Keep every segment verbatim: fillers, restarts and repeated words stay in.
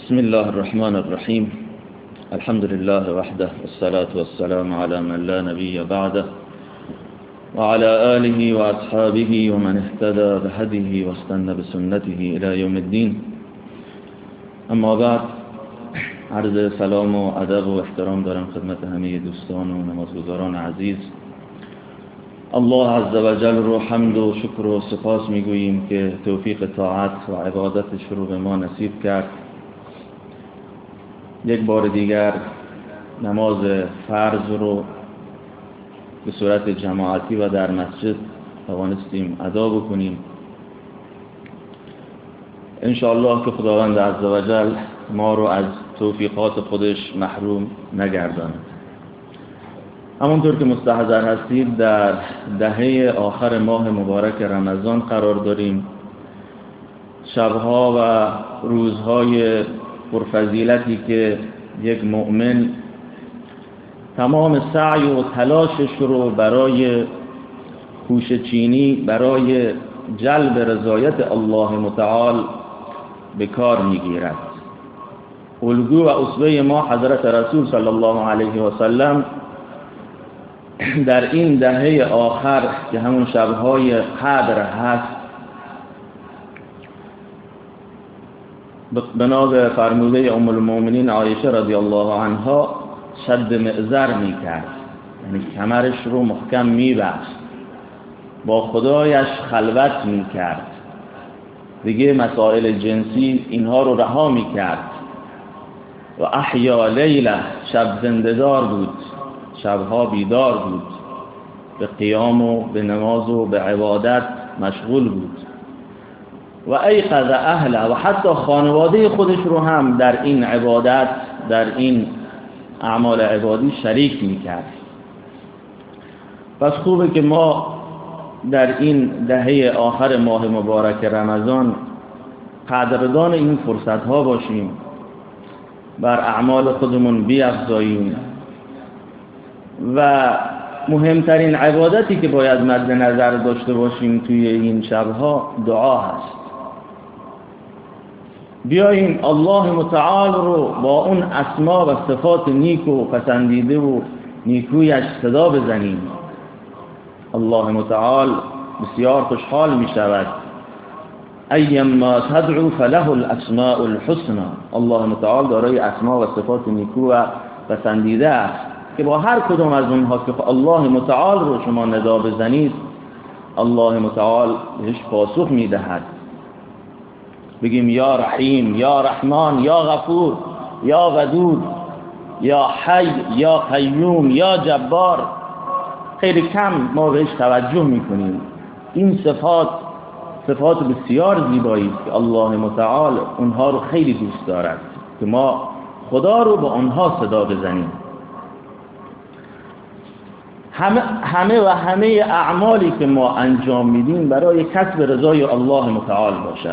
بسم الله الرحمن الرحیم. الحمد لله وحده والصلاة والسلام على من لا نبي بعده وعلى آله وأصحابه ومن اهتدى بهديه واستنى بسنته إلى يوم الدين. اما بعد، عرض سلام و ادب و احترام دارم خدمت همه دوستان و نمازگزاران عزیز. الله عز و جل رو حمد و شکر و سپاس میگوییم که توفیق طاعت و عبادتش رو به ما نصیب کرد. یک بار دیگر نماز فرض رو به صورت جماعتی و در مسجد توانستیم ادا بکنیم. انشاءالله که خداوند عز و جل ما رو از توفیقات خودش محروم نگرداند. همونطور که مستحضر هستید، در دهه آخر ماه مبارک رمضان قرار داریم. شبها و روزهای پرفضیلتی که یک مؤمن تمام سعی و تلاشش رو برای کوشه‌چینی برای جلب رضایت الله متعال به کار میگیرد. الگو و اسوه ما حضرت رسول صلی الله علیه و سلم در این دهه آخر که همون شبهای قدر هست، بنا به فرموده ام المؤمنین عایشه رضی الله عنها شد معذر میکرد، یعنی کمرش رو محکم میبست، با خدایش خلوت میکرد، دیگه مسائل جنسی اینها رو رها میکرد. و احیا لیله، شب زنده‌دار بود، شبها بیدار بود، به قیام و به نماز و به عبادت مشغول بود. و ایقظ اهله، و حتی خانواده خودش رو هم در این عبادت، در این اعمال عبادی شریک میکرد. پس خوبه که ما در این دهه آخر ماه مبارک رمضان قدردان این فرصت ها باشیم، بر اعمال خودمون بیفزاییم و مهمترین عبادتی که باید مد نظر داشته باشیم توی این شبها دعا هست. بیاییم الله متعال رو با اون اسما و صفات نیک و پسندیده و نیکویش صدا بزنیم. الله متعال بسیار خوشحال می شود. ایما تدعو فله الاسماء الحسنى. الله متعال دارای اسما و صفات نیکو و پسندیده است که با هر کدوم از اونها که الله متعال رو شما ندا بزنید، الله متعال بهش پاسخ می دهد. بگیم یا رحیم، یا رحمان، یا غفور، یا ودود، یا حی، یا قیوم، یا جبار. خیلی کم ما بهش توجه میکنیم. این صفات صفات بسیار زیبایی است که الله متعال اونها رو خیلی دوست دارد که ما خدا رو با اونها صدا بزنیم. همه, همه و همه اعمالی که ما انجام میدیم برای کسب رضای الله متعال باشد.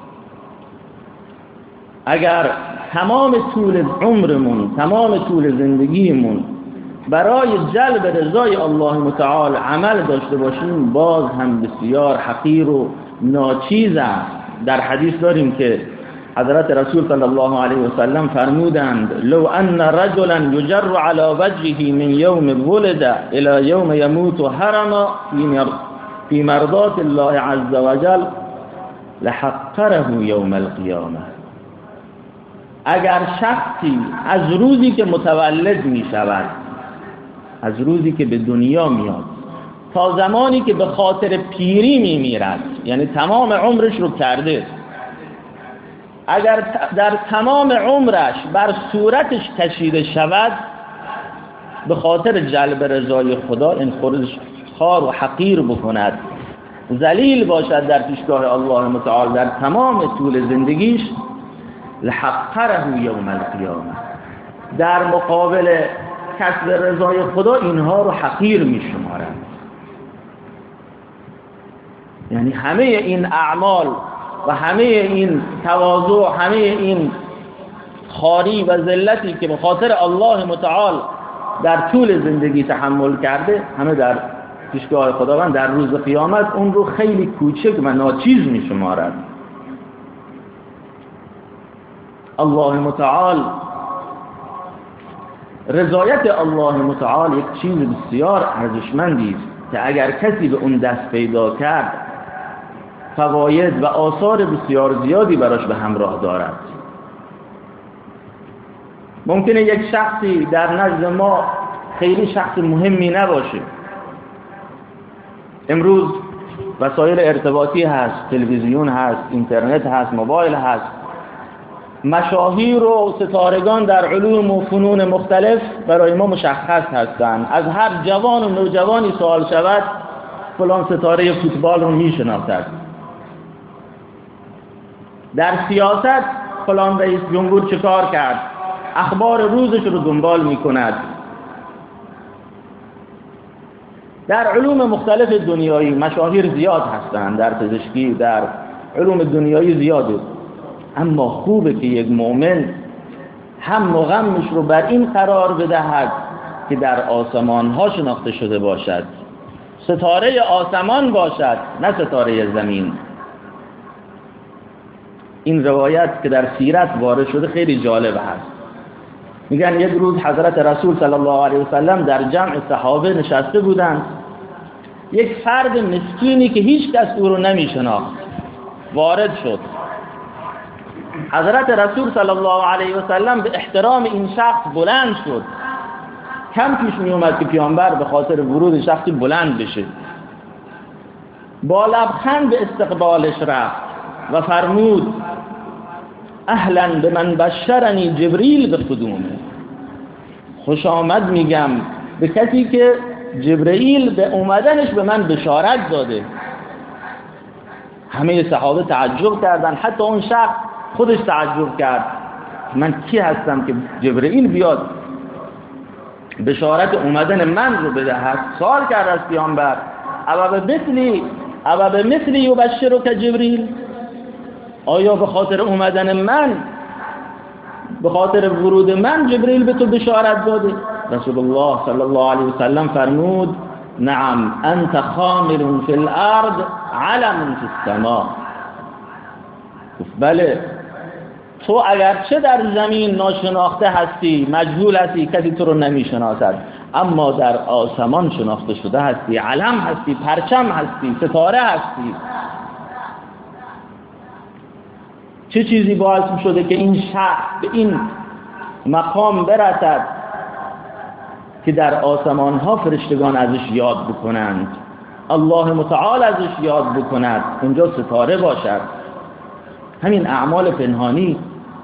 اگر تمام طول عمرمون، تمام طول زندگیمون برای جلب رضای الله متعال عمل داشته باشیم، باز هم بسیار حقیر و ناچیز است. در حدیث داریم که حضرت رسول صلی الله علیه و سلم فرمودند: لو ان رجلا یجر علی وجهه من یوم ولد الى یوم یموت حرما فی مرضات الله عز وجل لحقره یوم القیامه. اگر شخصی از روزی که متولد می شود، از روزی که به دنیا میاد تا زمانی که به خاطر پیری می میرد، یعنی تمام عمرش رو کرده، اگر در تمام عمرش بر صورتش کشیده شود به خاطر جلب رضای خدا، این خودش خار و حقیر بکند، ذلیل باشد در پیشگاه الله متعال در تمام طول زندگیش، لحقره یوم القیامه، در مقابل کسب رضای خدا اینها رو حقیر می شمارند. یعنی همه این اعمال و همه این تواضع، همه این خواری و ذلتی که به خاطر الله متعال در طول زندگی تحمل کرده، همه در پیشگاه خداوند در روز قیامت اون رو خیلی کوچک و ناچیز می شمارند. الله متعال، رضایت الله متعال یک چیز بسیار ارزشمندی است که اگر کسی به اون دست پیدا کرد فواید و آثار بسیار زیادی براش به همراه دارد. ممکنه یک شخصی در نزد ما خیلی شخص مهمی نباشه. امروز وسایل ارتباطی هست، تلویزیون هست، اینترنت هست، موبایل هست. مشاهیر و ستارگان در علوم و فنون مختلف برای ما مشخص هستند. از هر جوان و نوجوانی سوال شود فلان ستاره فوتبال رو میشناسد. در سیاست فلان رئیس جمهور چه کار کرد، اخبار روزش رو دنبال میکند. در علوم مختلف دنیایی مشاهیر زیاد هستند، در پزشکی، در علوم دنیایی زیاده. اما خوبه که یک مؤمن هم و غمش رو بر این قرار بدهد که در آسمان ها شناخته شده باشد، ستاره آسمان باشد نه ستاره زمین. این روایت که در سیرت وارد شده خیلی جالب هست. میگن یک روز حضرت رسول صلی الله علیه وسلم در جمع صحابه نشسته بودند. یک فرد مسکینی که هیچ کس او رو نمیشناخت وارد شد. حضرت رسول صلی الله علیه وسلم به احترام این شخص بلند شد. کم پیش می اومد که پیامبر به خاطر ورود شخصی بلند بشه. با لبخند به استقبالش رفت و فرمود اهلا به من بشرنی جبریل به قدومه. خوش آمد میگم به کسی که جبرئیل به اومدنش به من بشارت داده. همه صحابه تعجب کردن، حتی اون شخص خودش تعجب کرد من کی هستم که جبرئیل بیاد بشارت اومدن من رو بدهد. سوال کرد از پیامبر اوا به مثلی اوا به مثلی یبشرک جبریل، آیا به خاطر اومدن من، به خاطر ورود من جبریل به تو بشارت داده؟ رسول الله صلی الله علیه وسلم فرمود نعم انت خامر فی الارض علم فی السماء. بله، تو اگرچه در زمین ناشناخته هستی، مجهول هستی، کسی تو رو نمیشناسد، اما در آسمان شناخته شده هستی، علم هستی، پرچم هستی، ستاره هستی. چه چیزی باعث شده که این شخص به این مقام برسد که در آسمان ها فرشتگان ازش یاد بکنند، الله متعال ازش یاد بکند، اونجا ستاره باشد. همین اعمال پنهانی،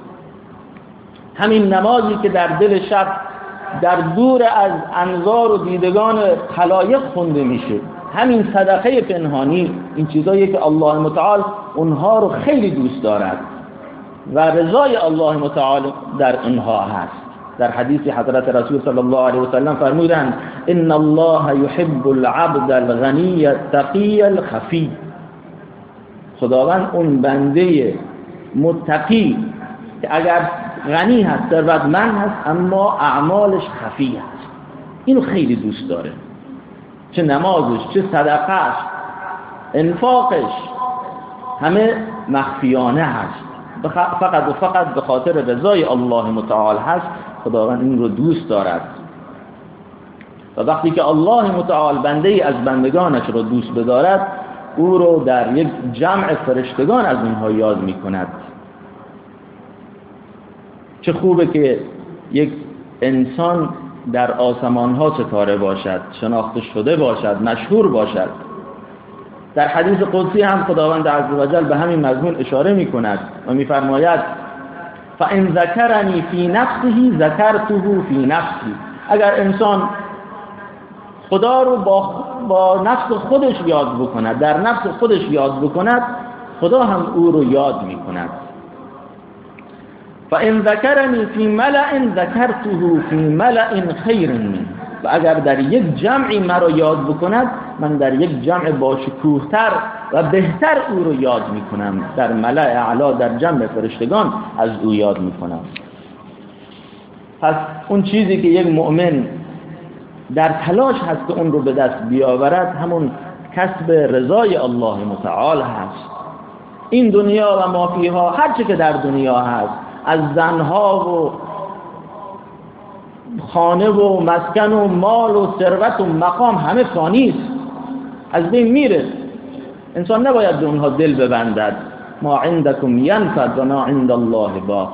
همین نمازی که در دل شب در دور از انظار و دیدگان خلایق خونده میشه، همین صدقه پنهانی، این چیزایی که الله متعال اونها رو خیلی دوست دارد و رضای الله متعال در اونها هست. در حدیث حضرت رسول صلی الله علیه وسلم فرمودند ان الله يحب العبد الغنی التقی الخفی. خداوند اون بنده متقی که اگر غنی هست، ثروتمند هست، اما اعمالش خفی هست، اینو خیلی دوست داره. چه نمازش، چه صدقهش، انفاقش همه مخفیانه هست، فقط و فقط به خاطر رضای الله متعال هست. خداوند این رو دوست دارد و وقتی که الله متعال بنده ای از بندگانش رو دوست بدارد، او رو در یک جمع فرشتگان از اونها یاد می کند. چه خوبه که یک انسان در آسمان ها ستاره باشد، شناخته شده باشد، مشهور باشد. در حدیث قدسی هم خداوند عزوجل به همین مضمون اشاره می کند و می فرماید فَإِنْ ذَكَرَنِي فِي نَفْسِهِ ذَكَرْتُهُ فِي نَفْسِهِ. اگر انسان خدا رو با, با نفس خودش یاد بکند، در نفس خودش یاد بکند، خدا هم او رو یاد می کند. فَإِنْ ذَكَرَنِي فِي مَلَئٍ ذَكَرْتُهُ فِي مَلَئٍ خَيْرٍ مِنْهُ. و اگر در یک جمعی مرا یاد بکند، من در یک جمع باشکوهتر و بهتر او رو یاد میکنم، در ملأ اعلا، در جمع فرشتگان از او یاد میکنم. پس اون چیزی که یک مؤمن در تلاش هست که اون رو به دست بیاورد، همون کسب رضای الله متعال هست. این دنیا و ما فیها، هر چه که در دنیا هست، از زنها و خانه و مسکن و مال و ثروت و مقام همه فانی است، از بین میره. انسان نباید به اونها دل ببندد. ما عندکم ینفد و ما عند الله باق،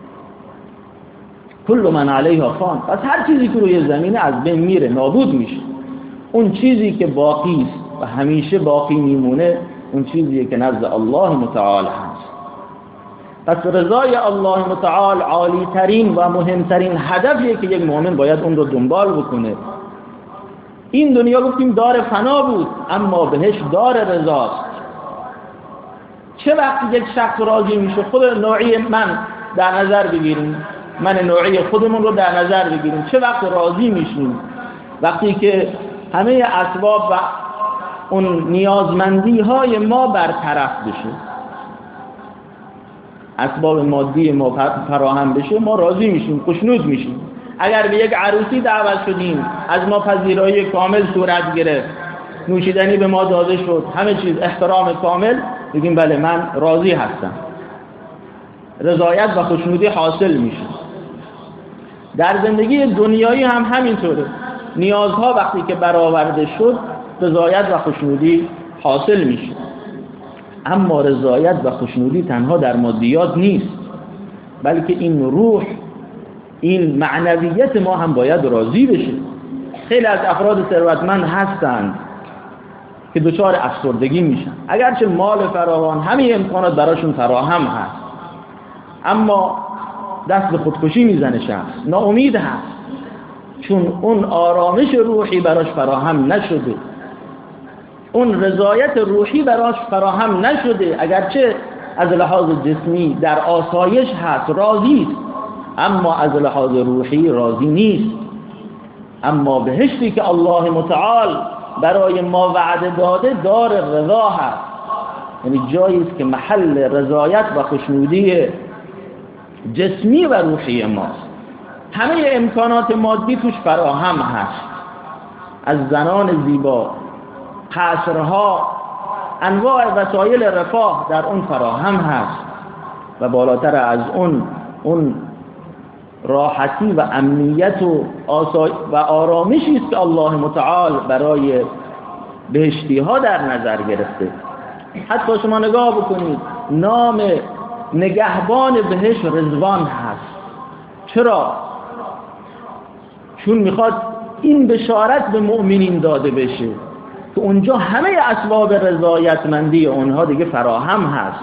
کل من علیها فان. پس هر چیزی که روی زمینه از بین میره، نابود میشه. اون چیزی که باقی است و همیشه باقی میمونه اون چیزیه که نزد الله متعال هست. پس رضای الله متعال عالی ترین و مهمترین هدفیه که یک مؤمن باید اون رو دنبال بکنه. این دنیا گفتیم دار فنا بود، اما بهش دار رضاست. چه وقتی یک شخص راضی میشه، خود نوعی من در نظر بگیریم، من نوعی خودمون رو در نظر بگیریم، چه وقت راضی میشیم؟ وقتی که همه اسباب و اون نیازمندی های ما برطرف بشه، اسباب مادی ما فراهم بشه، ما راضی میشیم، خوشنود میشیم. اگر به یک عروسی دعوت شدیم، از ما پذیرایی کامل صورت گرفت، نوشیدنی به ما داده شد، همه چیز احترام کامل، بگیم بله من راضی هستم، رضایت و خوشنودی حاصل میشه. در زندگی دنیایی هم همینطوره، نیازها وقتی که برآورده شد رضایت و خوشنودی حاصل میشه. اما رضایت و خوشنودی تنها در مادیات نیست، بلکه این روح، این معنویت ما هم باید راضی بشه. خیلی از افراد ثروتمند هستند که دچار افسردگی میشن، اگرچه مال فراوان، همه امکانات براشون فراهم هست، اما دست به خودکشی میزنه شخص، ناامید هست، چون اون آرامش روحی براش فراهم نشده، اون رضایت روحی براش فراهم نشده. اگرچه از لحاظ جسمی در آسایش هست، راضی است، اما از لحاظ روحی راضی نیست. اما بهشتی که الله متعال برای ما وعده داده دار رضا هست، یعنی جایی است که محل رضایت و خوشنودی جسمی و روحی ماست. همه امکانات مادی توش فراهم هست، از زنان زیبا، قصرها، انواع وسایل رفاه در اون فراهم هست و بالاتر از اون اون راحتی و امنیت و آسای و آرامشی است که الله متعال برای بهشتی ها در نظر گرفته. حتی شما نگاه بکنید، نام نگهبان بهشت رضوان هست. چرا؟ چون میخواد این بشارت به مؤمنین داده بشه که اونجا همه اسباب رضایتمندی اونها دیگه فراهم هست.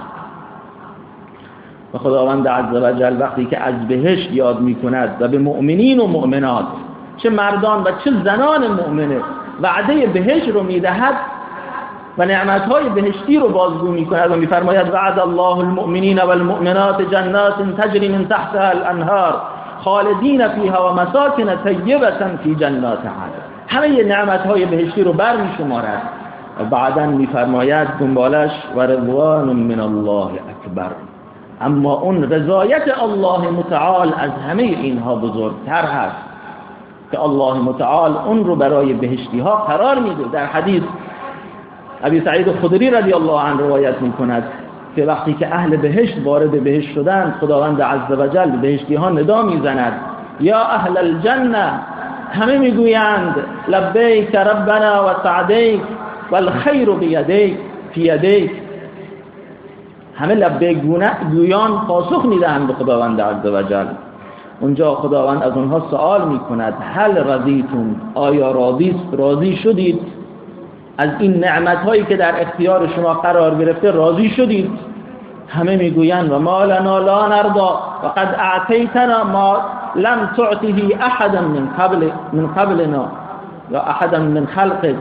و خداوند عز و جل وقتی که از بهشت یاد میکند و به مؤمنین و مؤمنات، چه مردان و چه زنان مؤمنه، وعده بهشت رو میدهد و نعمتهای بهشتی رو بازگو میکند و میفرماید وعد الله المؤمنین والمؤمنات جنات تجری من تحتها الانهار خالدین فیها و مساکن طیبة فی جنات عدن. همه نعمتهای بهشتی رو برمیشمارد و بعدا میفرماید دنبالش و رضوان من الله اکبر. اما اون رضایت الله متعال از همه اینها بزرگتر هست که الله متعال اون رو برای بهشتی ها قرار میده. در حدیث ابی سعید خدری رضی الله عنه روایت میکند که وقتی که اهل بهشت وارد بهشت شدند، خداوند عز و جل بهشتی ها ندا میزند یا اهل الجنه، همه میگویند لبیک ربنا و سعدیک والخیر بیدیک فی یدیک. همه لبیک گویان پاسخ میدهند به خداوند عز و جل. اونجا خداوند از اونها سوال میکند هل رضیتم، آیا راضی راضی شدید از این نعمتهایی که در اختیار شما قرار گرفته؟ راضی شدید؟ همه میگویند و ما لنا لا نرضا و قد اعطیتنا ما لم تعطه احدا من قبل من قبلنا و احدا من خلقك.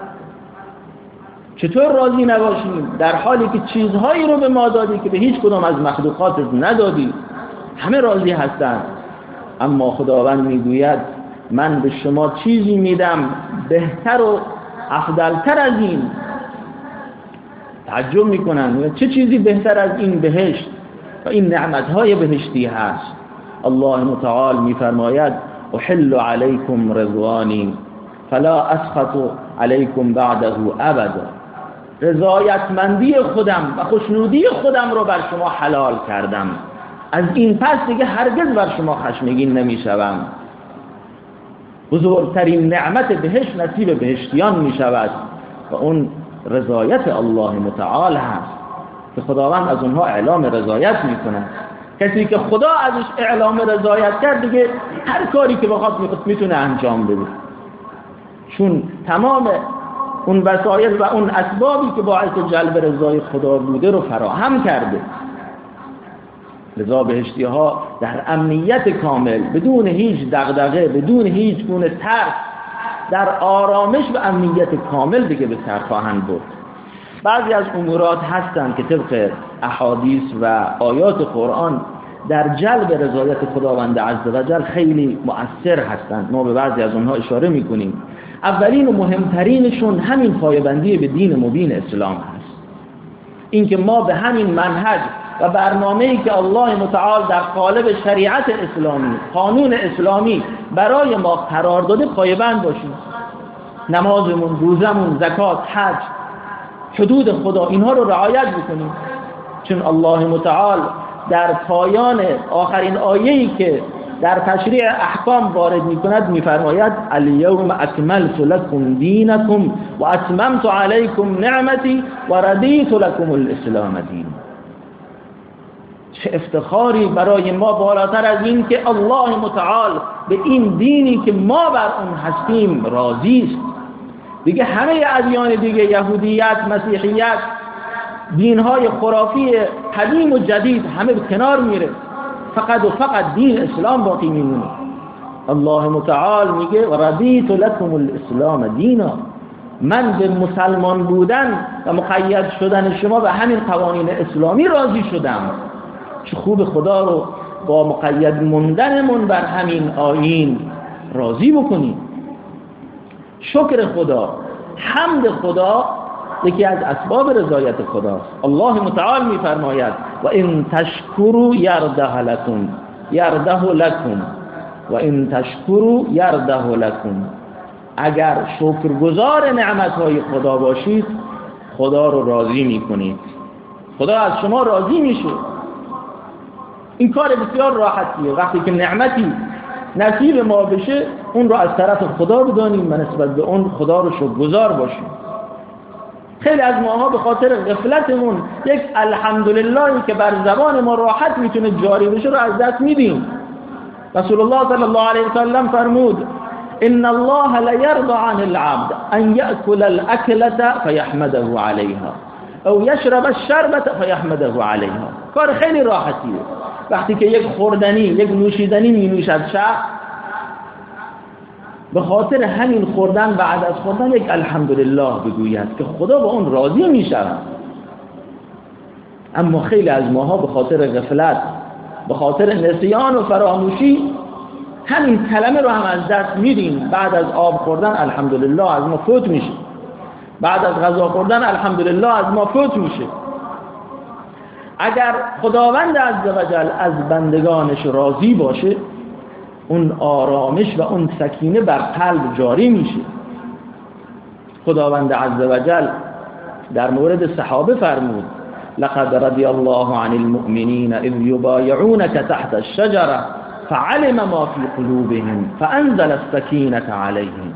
چطور راضی نباشیم در حالی که چیزهایی رو به ما دادی که به هیچ کدام از مخلوقاتت ندادی؟ همه راضی هستند، اما خداوند میگوید من به شما چیزی میدم بهتر و افضلتر از این. تعجب میکنن چه چیزی بهتر از این بهشت و این نعمتهای بهشتی هست. الله متعال میفرماید احل علیکم رضوانی فلا اسخط علیکم بعده ابدا. رضایتمندی خودم و خوشنودی خودم رو بر شما حلال کردم، از این پس دیگه هرگز بر شما خشمگین نمیشوم. بزرگترین نعمت بهشت نصیب بهشتیان میشود و اون رضایت الله متعال هست که خداوند از اونها اعلام رضایت میکنه. کسی که خدا ازش اعلام رضایت کرد دیگه هر کاری که بخواد میتونه انجام بده، چون تمام اون وسایل و اون اسبابی که باعث جلب رضای خدا بوده رو فراهم کرده. لذا بهشتی ها در امنیت کامل، بدون هیچ دغدغه، بدون هیچ گونه ترس، در آرامش و امنیت کامل دیگه به سر خواهند برد. بعضی از امورات هستند که طبق احادیث و آیات قرآن در جلب رضایت خداوند عزوجل خیلی مؤثر هستند. ما به بعضی از اونها اشاره میکنیم. اولین و مهمترینشون همین پایبندی به دین مبین اسلام هست. اینکه ما به همین منهج و برنامه‌ای که الله متعال در قالب شریعت اسلامی، قانون اسلامی برای ما قرار داده پایبند باشیم. نمازمون، روزمون، زکات، حج، حدود خدا، اینها رو رعایت بکنیم، چون الله متعال در پایان آخرین آیه‌ای که در تشریع احکام وارد می‌کند می‌فرماید الیوم اکملت لکم دینکم و اتممت علیکم نعمتی و رضیت لکم الاسلام دین. چه افتخاری برای ما بالاتر از این که الله متعال به این دینی که ما بر اون هستیم راضی است. دیگه همه ادیان دیگه، یهودیت، مسیحیت، دینهای خرافی قدیم و جدید همه به کنار میره، فقط و فقط دین اسلام باقی میمونه. الله متعال میگه و رضیت لکم الاسلام دینا، من به مسلمان بودن و مقید شدن شما به همین قوانین اسلامی راضی شدم. چه خوب خدا رو با مقید موندنمون بر همین آیین راضی بکنیم. شکر خدا، حمد خدا یکی از اسباب رضایت خداست. الله متعال میفرماید و ان تشکروا یرده لکم یرده لکم و ان تشکروا یرده لکم. اگر شکرگزار نعمتهای خدا باشید خدا رو راضی میکنید، خدا از شما راضی میشه. این کار بسیار راحتیه. وقتی که نعمتی نصیب ما بشه اون رو از طرف خدا بدانیم و نسبت به اون خدا رو شکرگزار باشیم. خیلی از ماها به خاطر غفلتمون یک الحمدللهی که بر زبان ما راحت میتونه جاری بشه رو از دست میدیم. رسول الله صلی الله علیه وسلم فرمود ان الله لا يرضى عن العبد ان يأكل الاكلة فيحمده عليها او يشرب الشربة فيحمده عليها. کار خیلی راحتیه. وقتی که یک خوردنی، یک نوشیدنی می نوشد شخص، به خاطر همین خوردن بعد از خوردن یک الحمدلله بگوید که خدا با اون راضی می شود. اما خیلی از ماها به خاطر غفلت، به خاطر نسیان و فراموشی همین کلمه رو هم از دست میدیم. بعد از آب خوردن الحمدلله از ما فوت میشه، بعد از غذا خوردن الحمدلله از ما فوت میشه. اگر خداوند عزوجل از بندگانش راضی باشه اون آرامش و اون سکینه بر قلب جاری میشه. خداوند عزوجل در مورد صحابه فرمود لقد رضی الله عن المؤمنین اذ یبایعونک تحت الشجره فعلم ما فی قلوبهم فانزل السکینه علیهم.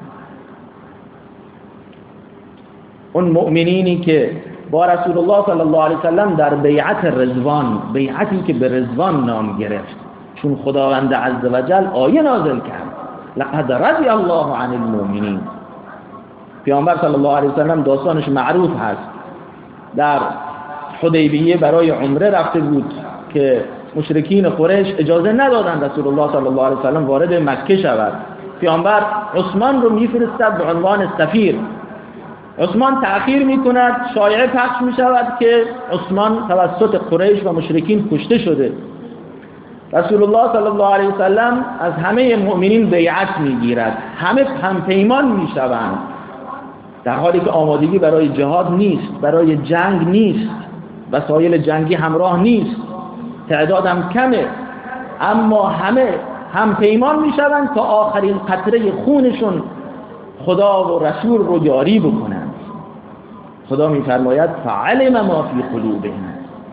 اون مؤمنینی که با رسول الله صلی الله علیه وسلم در بیعت رضوان، بیعتی که به رضوان نام گرفت، چون خداوند عزوجل آیه نازل کرد لقد رضی الله عن المؤمنین. پیامبر صلی الله علیه وسلم داستانش معروف هست. در حدیبیه برای عمره رفته بود که مشرکین قریش اجازه ندادند رسول الله صلی الله علیه وسلم وارد مکه شود. پیامبر عثمان رو میفرستد به عنوان سفیر. عثمان تأخیر میکند، شایعه پخش میشود که عثمان توسط قریش و مشرکین کشته شده. رسول الله صلی الله علیه وسلم از همه مؤمنین بیعت میگیرد، همه هم پیمان میشوند، در حالی که آمادگی برای جهاد نیست، برای جنگ نیست، وسایل جنگی همراه نیست، تعداد هم کمه، اما همه هم پیمان میشوند تا آخرین قطره خونشون خدا و رسول رو جاری بکنند. خدا میفرماید فعلم ما فی قلوبهم.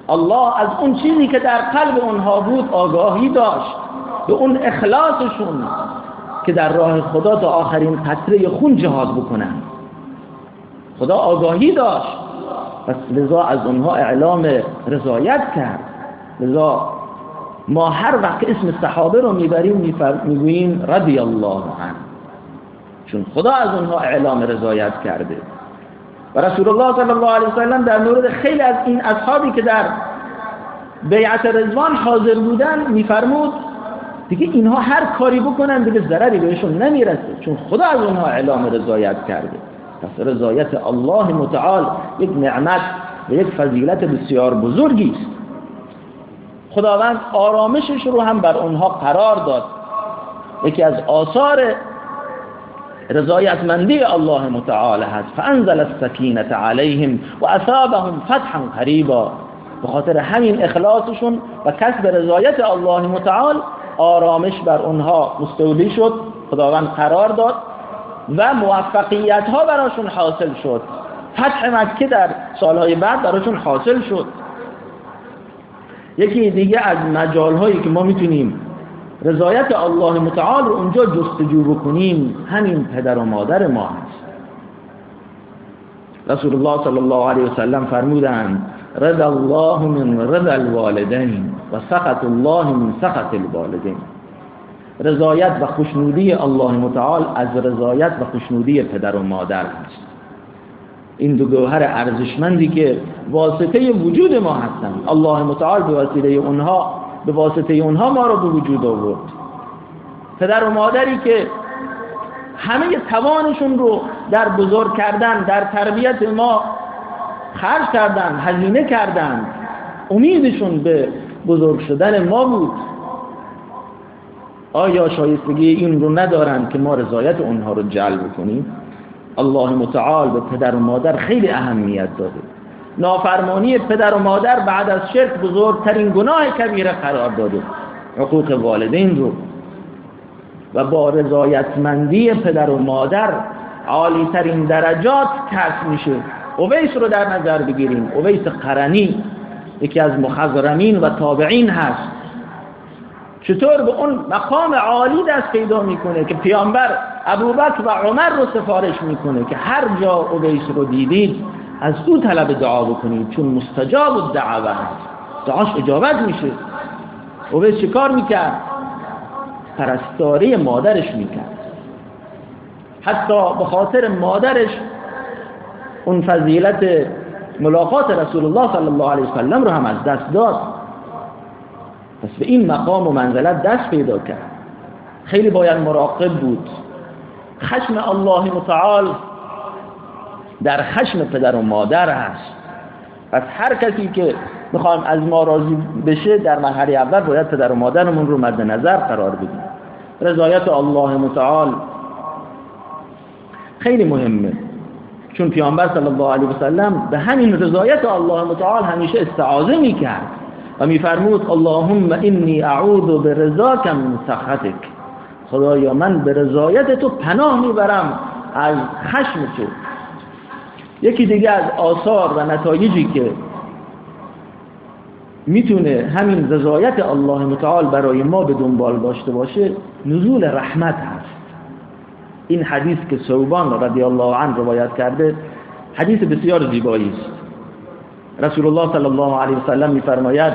الله از اون چیزی که در قلب اونها بود آگاهی داشت، به اون اخلاصشون که در راه خدا تا آخرین قطره خون جهاد بکنن. خدا آگاهی داشت، پس لذا از اونها اعلام رضایت کرد. لذا ما هر وقت اسم صحابه رو میبریم میگوییم رضی الله عنه، چون خدا از اونها اعلام رضایت کرده. و رسول الله صلی الله علیه وسلم در مورد خیلی از این اصحابی که در بیعت رضوان حاضر بودن میفرمود دیگه اینها هر کاری بکنن دیگه ضرری بهشون نمیرسه، چون خدا از اونها اعلام رضایت کرده. پس رضایت الله متعال یک نعمت و یک فضیلت بسیار بزرگی است. خداوند آرامشش رو هم بر اونها قرار داد. یکی از آثار رضایتمندی الله متعال هست فانزل السکینة علیهم و اثابهم فتحا قریبا. به خاطر همین اخلاصشون و کسب رضایت الله متعال آرامش بر اونها مستولی شد، خداوند قرار داد و موفقیت ها براشون حاصل شد. فتح مکه در سالهای بعد براشون حاصل شد. یکی دیگه از مجال هایی که ما میتونیم رضایت الله متعال رو اونجا جستجو بکنیم همین پدر و مادر ما هست. رسول الله صلی الله علیه وسلم فرمودند رضا الله من رضا الوالدین و سخط الله من سخط الوالدین. رضایت و خوشنودی الله متعال از رضایت و خوشنودی پدر و مادر هست. این دو گوهر ارزشمندی که واسطه وجود ما هستند، الله متعال به واسطه اونها به واسطه اونها ما رو به وجود آورد. پدر و مادری که همه توانشون رو در بزرگ کردن، در تربیت ما خرج کردن، هزینه کردن، امیدشون به بزرگ شدن ما بود، آیا شایستگی این رو ندارن که ما رضایت اونها رو جلب کنیم؟ الله متعال به پدر و مادر خیلی اهمیت داده. نافرمانی پدر و مادر بعد از شرک بزرگترین گناه کبیره قرار داده، حقوق والدین رو. و با رضایتمندی پدر و مادر عالی ترین درجات کسب میشه. اویس رو در نظر بگیریم. اویس قرنی یکی از مخضرمین و تابعین هست. چطور به اون مقام عالی دست پیدا میکنه که پیامبر ابوبکر و عمر رو سفارش میکنه که هر جا اویس رو دیدید از او طلب دعا بکنید، چون مستجاب الدعوه هست، دعاش اجابت میشه. اویس چه کار میکرد؟ پرستاری مادرش میکرد. حتی به خاطر مادرش اون فضیلت ملاقات رسول الله صلی الله علیه وسلم رو هم از دست داد. پس به این مقام و منزلت دست پیدا کرد. خیلی باید مراقب بود. خشم الله متعال در خشم پدر و مادر هست. پس هر کسی که میخوایم از ما راضی بشه در مرحله اول باید پدر و مادرمون رو مد نظر قرار بدیم. رضایت الله متعال خیلی مهمه، چون پیامبر صلی الله علیه وسلم به همین رضایت الله متعال همیشه استعاذه میکرد و میفرمود اللهم انی اعوذ برضاک من سخطک. خدایا من به رضایت تو پناه میبرم از خشم تو. یکی دیگه از آثار و نتایجی که میتونه همین رضایت الله متعال برای ما به دنبال داشته باشه نزول رحمت هست. این حدیث که ثوبان رضی الله عنه روایت کرده حدیث بسیار زیبایی است. رسول الله صلی الله علیه وسلم میفرماید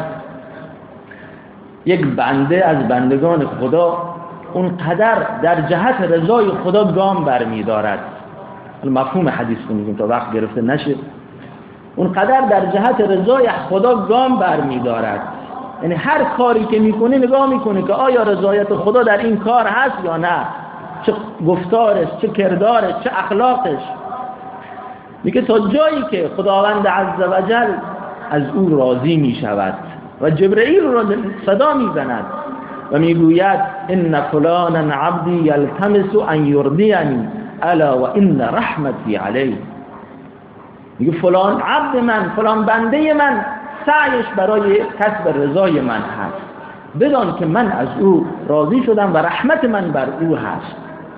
یک بنده از بندگان خدا اون قدر در جهت رضای خدا گام برمی‌دارد. مفهوم حدیث رو میگیم تا وقت گرفته نشه. اون قدر در جهت رضای خدا گام برمی‌دارد، یعنی هر کاری که میکنه نگاه میکنه که آیا رضایت خدا در این کار هست یا نه، چه گفتارش، چه کردارش، چه اخلاقش. میگه تا جایی که خداوند عزوجل از او راضی میشود و جبرئیل را صدا میزند و میگوید ان فلانا عبدی یلتمس ان یرضینی الا و ان رحمتی علیه. میگه فلان عبد من، فلان بنده من سعیش برای کسب رضای من هست، بدان که من از او راضی شدم و رحمت من بر او هست.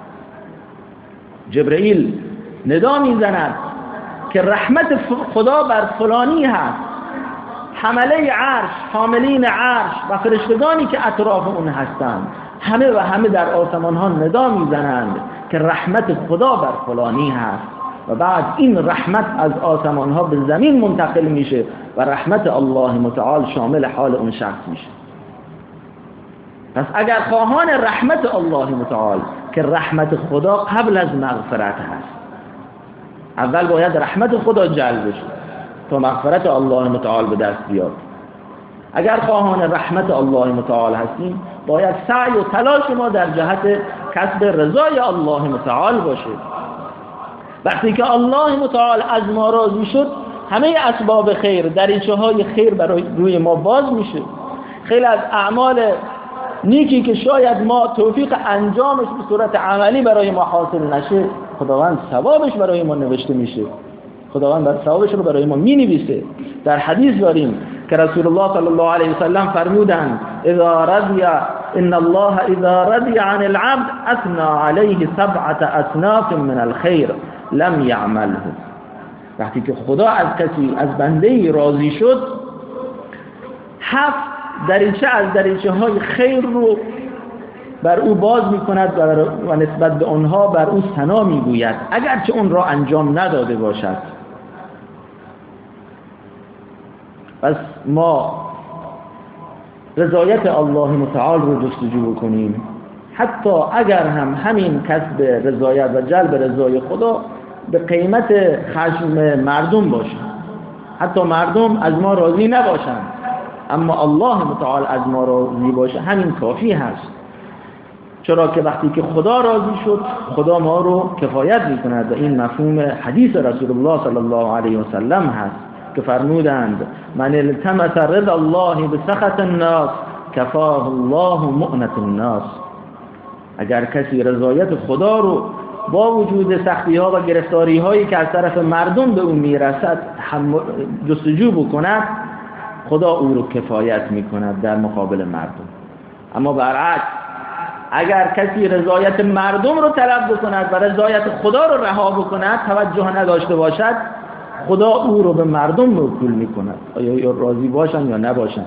جبرئیل ندا میزند که رحمت خدا بر فلانی هست، حمله عرش، حاملین عرش و فرشتگانی که اطراف اون هستند همه و همه در آسمان ها ندا میزنند که رحمت خدا بر فلانی هست و بعد این رحمت از آسمان ها به زمین منتقل میشه و رحمت الله متعال شامل حال اون شخص میشه. پس اگر خواهان رحمت الله متعال که رحمت خدا قبل از مغفرت هست، اول باید رحمت خدا جلب بشه تا مغفرت الله متعال به دست بیاد. اگر خواهان رحمت الله متعال هستیم باید سعی و تلاش ما در جهت کسب رضای الله متعال باشه. وقتی که الله متعال از ما راضی شد همه اسباب خیر، دریچه های خیر برای روی ما باز میشه. خیلی از اعمال نیکی که شاید ما توفیق انجامش به صورت عملی برای ما حاصل نشه، خداوند ثوابش برای ما نوشته میشه، خداوند بر ثوابش رو برای ما مینویسه. در حدیث داریم که رسول الله صلی الله علیه و سلم فرمودند اذا رضی ان الله اذا رضی عن العبد اثنى علیه سبعة اصناف من الخیر لم یعمله. وقتی که خدا از کسی از بنده‌ای راضی شد، هفت دریچه از دریچه های خیر رو بر او باز می کند و نسبت به آنها بر او ثنا می گوید اگرچه اون را انجام نداده باشد. پس ما رضایت الله متعال رو جستجو بکنیم، حتی اگر هم همین کسب رضایت و جلب رضای خدا به قیمت خشم مردم باشه، حتی مردم از ما راضی نباشند اما الله متعال از ما راضی باشه، همین کافی هست. چرا که وقتی که خدا راضی شد خدا ما رو کفایت میکند و این مفهوم حدیث رسول الله صلی الله علیه و سلم هست که فرمودند من التمس رضا الله بسخط الناس کفاه الله مؤنة الناس. اگر کسی رضایت خدا رو با وجود سختی ها و گرفتاری هایی که از طرف مردم به اون میرسد جستجو بکند، خدا او رو کفایت میکند در مقابل مردم. اما برعکس اگر کسی رضایت مردم رو طلب بکند و رضایت خدا رو رها بکند، توجه نداشته باشد، خدا او رو به مردم موکول میکند، آیا راضی باشن یا نباشن.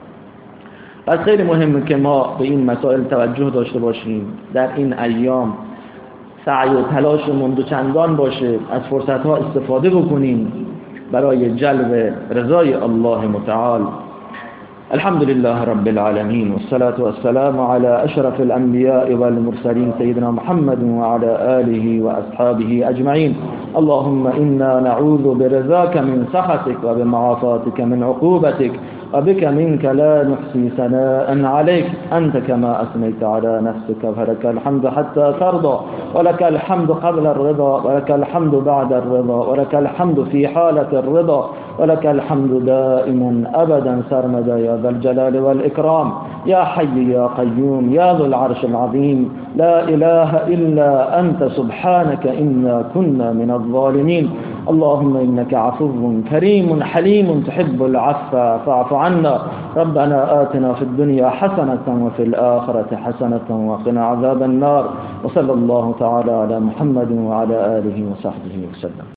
پس خیلی مهمه که ما به این مسائل توجه داشته باشیم. در این ایام سعی و تلاشمون دو چندان باشه، از فرصت‌ها استفاده بکنیم برای جلب رضای الله متعال. الحمد لله رب العالمين والصلاة والسلام على أشرف الأنبياء والمرسلين سيدنا محمد وعلى آله وأصحابه أجمعين. اللهم إنا نعوذ برضاك من سخطك وبمعافاتك من عقوبتك وبك منك لا نحصي ثناء عليك أنت كما أثنيت على نفسك فلك الحمد حتى ترضى ولك الحمد قبل الرضا ولك الحمد بعد الرضا ولك الحمد في حالة الرضا ولك الحمد دائما أبدا سرمدا يا ذا الجلال والإكرام يا حي يا قيوم يا ذو العرش العظيم لا إله إلا أنت سبحانك إنا كنا من الظالمين. اللهم إنك عفو كريم حليم تحب العفو فاعف عنا. ربنا آتنا في الدنيا حسنة وفي الآخرة حسنة وقنا عذاب النار. وصلى الله تعالى على محمد وعلى آله وصحبه وسلم.